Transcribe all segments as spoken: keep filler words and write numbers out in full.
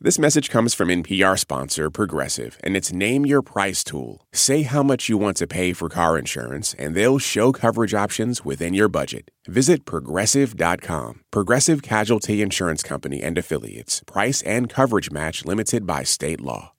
This message comes from N P R sponsor Progressive, and it's Name Your Price tool. Say how much you want to pay for car insurance, and they'll show coverage options within your budget. Visit Progressive dot com. Progressive Casualty Insurance Company and Affiliates. Price and coverage match limited by state law.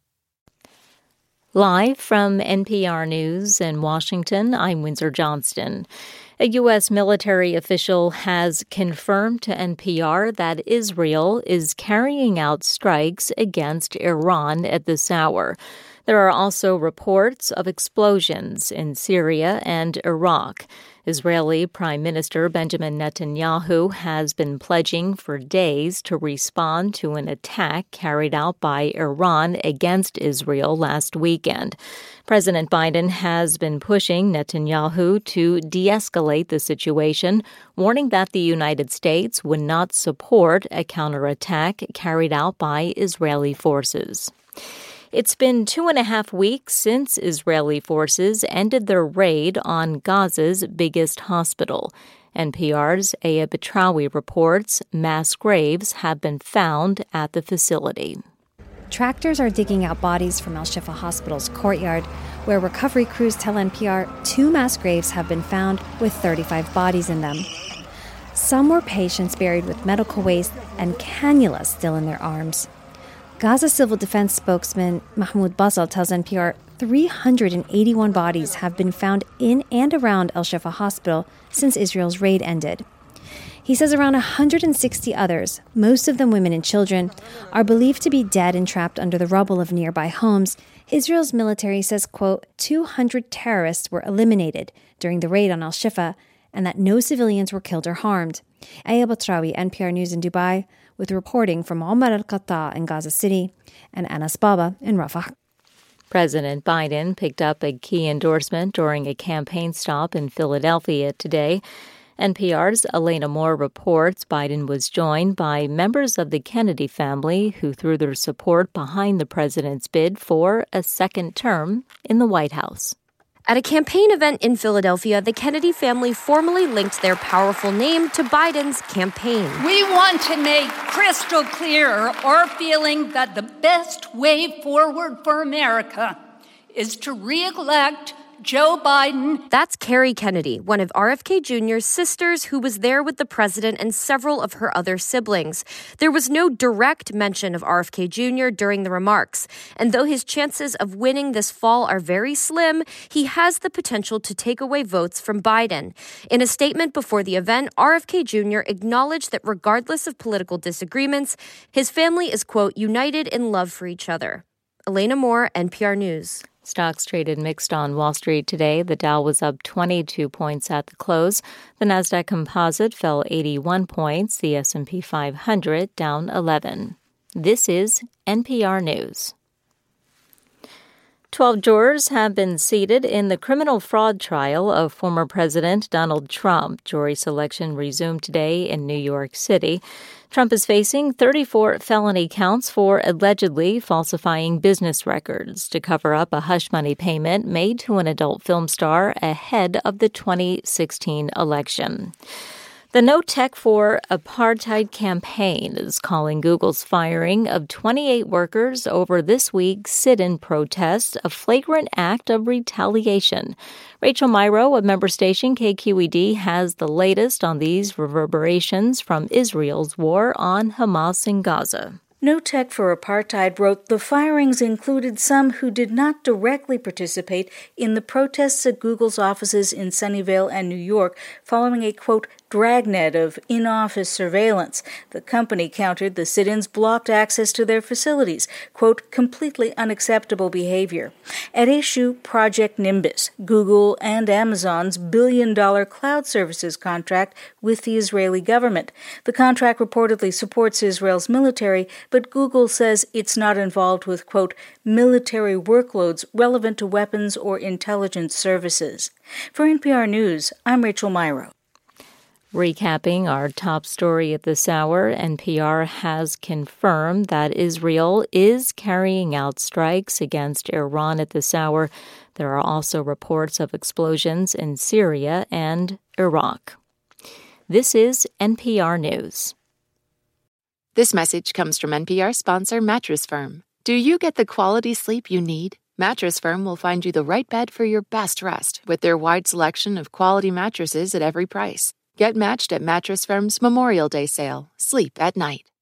Live from N P R News in Washington, I'm Windsor Johnston. A U S military official has confirmed to N P R that Israel is carrying out strikes against Iran at this hour. There are also reports of explosions in Syria and Iraq. Israeli Prime Minister Benjamin Netanyahu has been pledging for days to respond to an attack carried out by Iran against Israel last weekend. President Biden has been pushing Netanyahu to de-escalate the situation, warning that the United States would not support a counterattack carried out by Israeli forces. It's been two and a half weeks since Israeli forces ended their raid on Gaza's biggest hospital. N P R's Aya Betrawi reports mass graves have been found at the facility. Tractors are digging out bodies from Al-Shifa Hospital's courtyard, where recovery crews tell N P R two mass graves have been found with thirty-five bodies in them. Some were patients buried with medical waste and cannulas still in their arms. Gaza Civil Defense spokesman Mahmoud Basal tells N P R three hundred eighty-one bodies have been found in and around Al-Shifa Hospital since Israel's raid ended. He says around one hundred sixty others, most of them women and children, are believed to be dead and trapped under the rubble of nearby homes. Israel's military says, quote, two hundred terrorists were eliminated during the raid on Al-Shifa and that no civilians were killed or harmed. Aya Betrawi, N P R News in Dubai, with reporting from Omar Al-Qatta in Gaza City and Anas Baba in Rafah. President Biden picked up a key endorsement during a campaign stop in Philadelphia today. N P R's Elena Moore reports Biden was joined by members of the Kennedy family who threw their support behind the president's bid for a second term in the White House. At a campaign event in Philadelphia, the Kennedy family formally linked their powerful name to Biden's campaign. We want to make crystal clear our feeling that the best way forward for America is to re-elect Joe Biden. That's Carrie Kennedy, one of R F K Junior's sisters who was there with the president and several of her other siblings. There was no direct mention of R F K Junior during the remarks. And though his chances of winning this fall are very slim, he has the potential to take away votes from Biden. In a statement before the event, R F K Junior acknowledged that regardless of political disagreements, his family is, quote, united in love for each other. Elena Moore, N P R News. Stocks traded mixed on Wall Street today. The Dow was up twenty-two points at the close. The Nasdaq Composite fell eighty-one points. The S and P five hundred down eleven. This is N P R News. Twelve jurors have been seated in the criminal fraud trial of former President Donald Trump. Jury selection resumed today in New York City. Trump is facing thirty-four felony counts for allegedly falsifying business records to cover up a hush money payment made to an adult film star ahead of the twenty sixteen election. The No Tech for Apartheid campaign is calling Google's firing of twenty-eight workers over this week's sit-in protest a flagrant act of retaliation. Rachel Myrow of member station K Q E D has the latest on these reverberations from Israel's war on Hamas in Gaza. No Tech for Apartheid wrote the firings included some who did not directly participate in the protests at Google's offices in Sunnyvale and New York following a, quote, dragnet of in-office surveillance. The company countered the sit-ins blocked access to their facilities, quote, completely unacceptable behavior. At issue, Project Nimbus, Google and Amazon's billion-dollar cloud services contract with the Israeli government. The contract reportedly supports Israel's military, but Google says it's not involved with, quote, military workloads relevant to weapons or intelligence services. For N P R News, I'm Rachel Myrow. Recapping our top story at this hour, N P R has confirmed that Israel is carrying out strikes against Iran at this hour. There are also reports of explosions in Syria and Iraq. This is N P R News. This message comes from N P R sponsor Mattress Firm. Do you get the quality sleep you need? Mattress Firm will find you the right bed for your best rest with their wide selection of quality mattresses at every price. Get matched at Mattress Firm's Memorial Day sale. Sleep at night.